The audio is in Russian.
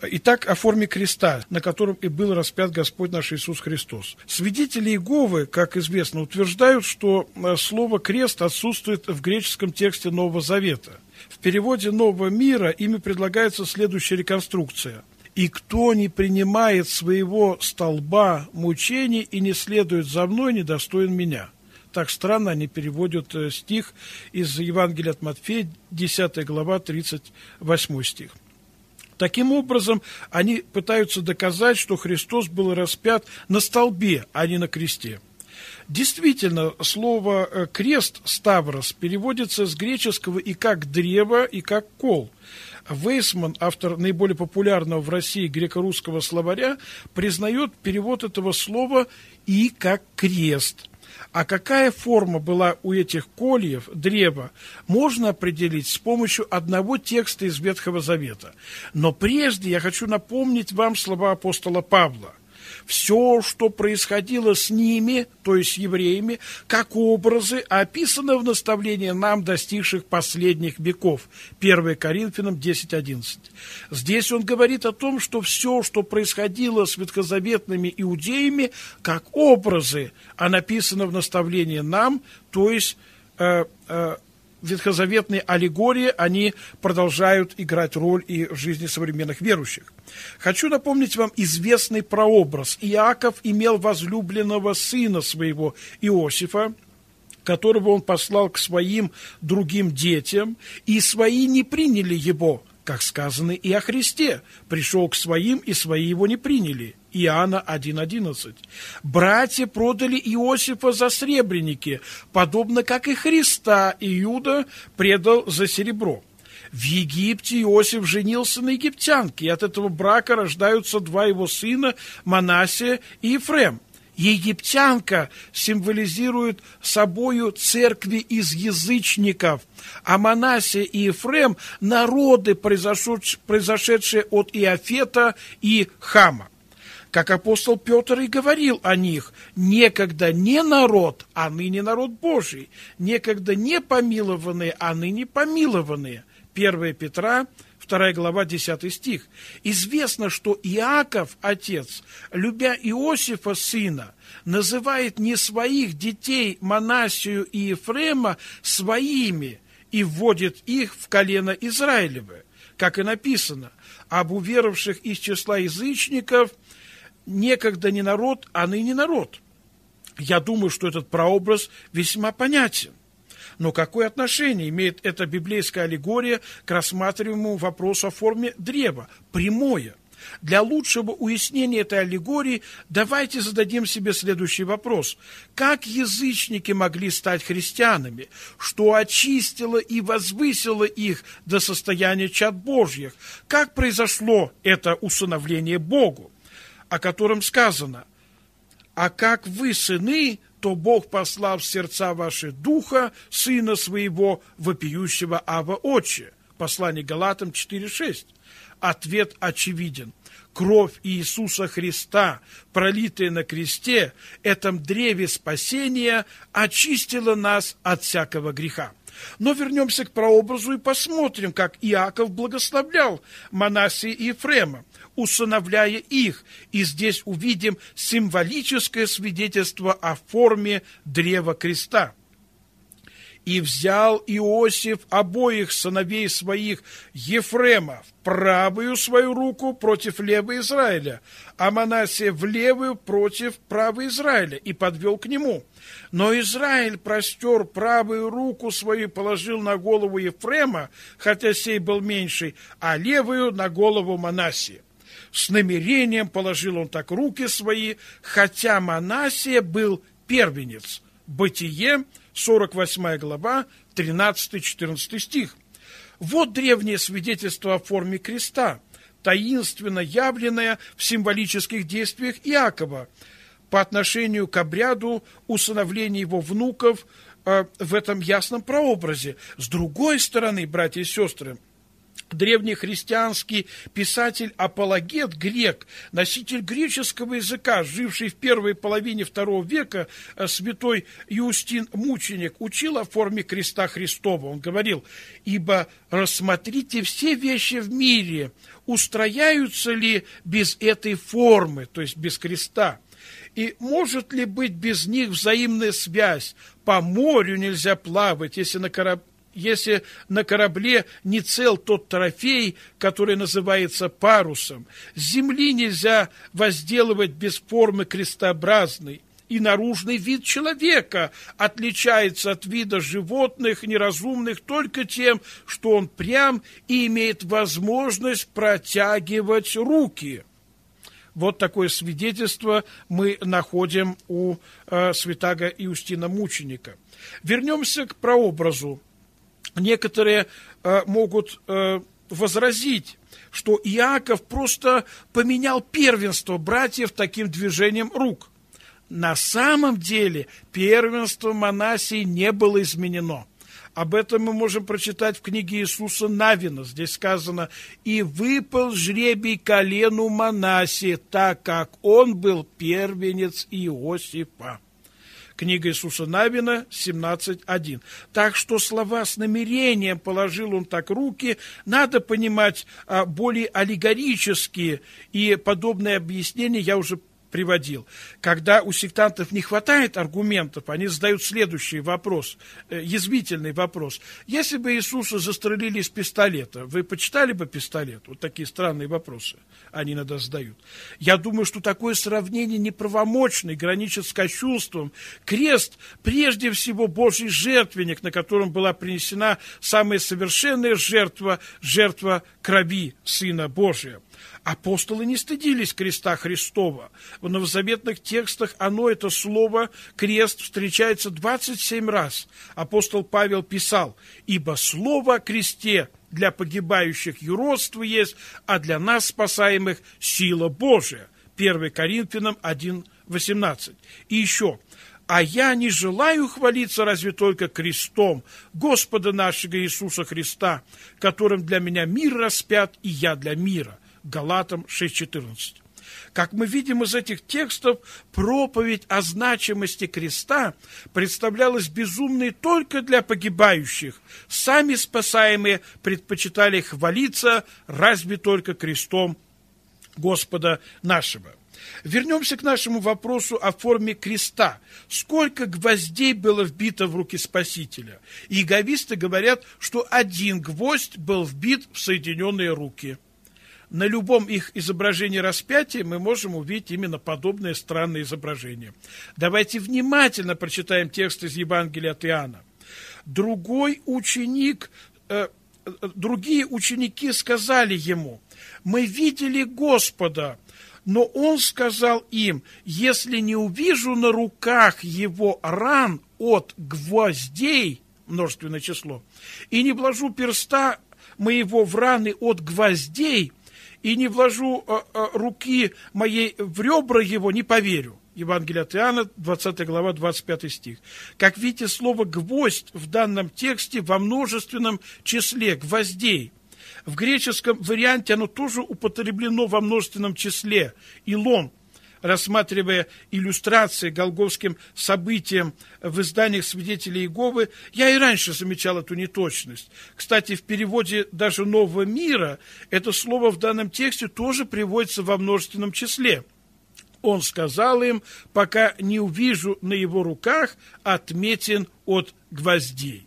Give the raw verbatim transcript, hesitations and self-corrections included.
Итак, о форме креста, на котором и был распят Господь наш Иисус Христос. Свидетели Иеговы, как известно, утверждают, что слово «крест» отсутствует в греческом тексте Нового Завета. В переводе Нового мира ими предлагается следующая реконструкция. «И кто не принимает своего столба мучений и не следует за мной, недостоин меня». Так странно они переводят стих из Евангелия от Матфея, десятая глава, тридцать восьмой стих. Таким образом, они пытаются доказать, что Христос был распят на столбе, а не на кресте. Действительно, слово «крест», «ставрос», переводится с греческого и как «древо», и как «кол». Вейсман, автор наиболее популярного в России греко-русского словаря, признает перевод этого слова и как «крест». А какая форма была у этих кольев, древа, можно определить с помощью одного текста из Ветхого Завета. Но прежде я хочу напомнить вам слова апостола Павла. Все, что происходило с ними, то есть с евреями, как образы, описано в наставлении нам, достигших последних веков. первое Коринфянам десять одиннадцать. Здесь он говорит о том, что все, что происходило с ветхозаветными иудеями, как образы, а написано в наставлении нам, то есть э, э, ветхозаветные аллегории, они продолжают играть роль и в жизни современных верующих. Хочу напомнить вам известный прообраз. Иаков имел возлюбленного сына своего Иосифа, которого он послал к своим другим детям, и свои не приняли его, как сказано и о Христе. Пришел к своим, и свои его не приняли. Иоанна один одиннадцать. Братья продали Иосифа за сребреники, подобно как и Христа Иуда предал за серебро. В Египте Иосиф женился на египтянке, и от этого брака рождаются два его сына, Манассия и Ефрем. Египтянка символизирует собою церкви из язычников, а Манассия и Ефрем – народы, произошедшие от Иофета и Хама. Как апостол Петр и говорил о них: некогда не народ, а ныне народ Божий, некогда не помилованные, а ныне помилованные. первое Петра, вторая глава, десятый стих. Известно, что Иаков, отец, любя Иосифа, сына, называет не своих детей Манассию и Ефрема своими и вводит их в колено Израилевы. Как и написано: об уверовавших из числа язычников некогда не народ, а ныне народ. Я думаю, что этот прообраз весьма понятен. Но какое отношение имеет эта библейская аллегория к рассматриваемому вопросу о форме древа? Прямое. Для лучшего уяснения этой аллегории давайте зададим себе следующий вопрос. Как язычники могли стать христианами? Что очистило и возвысило их до состояния чад Божьих? Как произошло это усыновление Богу, о котором сказано: «А как вы сыны, то Бог послал в сердца ваши духа Сына Своего, вопиющего Авва Отче». Послание Галатам четыре шесть. Ответ очевиден. Кровь Иисуса Христа, пролитая на кресте, этом древе спасения, очистила нас от всякого греха. Но вернемся к прообразу и посмотрим, как Иаков благословлял Манассия и Ефрема, усыновляя их. И здесь увидим символическое свидетельство о форме древа креста. «И взял Иосиф обоих сыновей своих, Ефрема в правую свою руку против левой Израиля, а Манассия в левую против правой Израиля, и подвел к нему. Но Израиль простер правую руку свою и положил на голову Ефрема, хотя сей был меньший, а левую на голову Манассии. С намерением положил он так руки свои, хотя Манассия был первенец». Бытие, сорок восьмая глава, тринадцатый-четырнадцатый стих. Вот древнее свидетельство о форме креста, таинственно явленное в символических действиях Иакова по отношению к обряду усыновления его внуков э, в этом ясном прообразе. С другой стороны, братья и сестры, древнехристианский писатель-апологет, грек, носитель греческого языка, живший в первой половине второго века, святой Иустин Мученик, учил о форме креста Христова. Он говорил: «Ибо рассмотрите все вещи в мире, устрояются ли без этой формы, то есть без креста, и может ли быть без них взаимная связь? По морю нельзя плавать, если на корабле Если на корабле не цел тот трофей, который называется парусом. С земли нельзя возделывать без формы крестообразной. И наружный вид человека отличается от вида животных неразумных только тем, что он прям и имеет возможность протягивать руки». Вот такое свидетельство мы находим у э, святаго Иустина Мученика. Вернемся к прообразу. Некоторые э, могут э, возразить, что Иаков просто поменял первенство братьев таким движением рук. На самом деле первенство Манасии не было изменено. Об этом мы можем прочитать в книге Иисуса Навина. Здесь сказано: «И выпал жребий колену Манасии, так как он был первенец Иосифа». Книга Иисуса Навина, семнадцать один. Так что слова «с намерением положил он так руки» надо понимать а, более аллегорические, и подобные объяснения я уже приводил. Когда у сектантов не хватает аргументов, они задают следующий вопрос, э, язвительный вопрос. Если бы Иисуса застрелили из пистолета, вы почитали бы пистолет? Вот такие странные вопросы они иногда задают. Я думаю, что такое сравнение неправомочно и граничит с кощунством. Крест, прежде всего, Божий жертвенник, на котором была принесена самая совершенная жертва, жертва крови Сына Божия. Апостолы не стыдились креста Христова. В новозаветных текстах оно, это слово «крест», встречается двадцать семь раз. Апостол Павел писал: «Ибо слово о кресте для погибающих юродство есть, а для нас, спасаемых, сила Божия». первое Коринфянам один восемнадцать. И еще: «А я не желаю хвалиться разве только крестом Господа нашего Иисуса Христа, которым для меня мир распят, и я для мира». Галатам шесть четырнадцать. Как мы видим из этих текстов, проповедь о значимости креста представлялась безумной только для погибающих. Сами спасаемые предпочитали хвалиться разве только крестом Господа нашего. Вернемся к нашему вопросу о форме креста. Сколько гвоздей было вбито в руки Спасителя? Иеговисты говорят, что один гвоздь был вбит в соединенные руки. На любом их изображении распятия мы можем увидеть именно подобное странное изображение. Давайте внимательно прочитаем текст из Евангелия от Иоанна. Другой ученик, э, другие ученики сказали ему: «Мы видели Господа». Но он сказал им: «Если не увижу на руках его ран от гвоздей», множественное число, «и не вложу перста моего в раны от гвоздей, и не вложу а, а, руки моей в ребра его, не поверю». Евангелие от Иоанна, двадцатая глава, двадцать пятый стих. Как видите, слово «гвоздь» в данном тексте во множественном числе, гвоздей. В греческом варианте оно тоже употреблено во множественном числе, илон. Рассматривая иллюстрации голгофским событиям в изданиях свидетелей Иеговы, я и раньше замечал эту неточность. Кстати, в переводе даже «Нового мира» это слово в данном тексте тоже приводится во множественном числе. Он сказал им: «Пока не увижу на его руках отметин от гвоздей».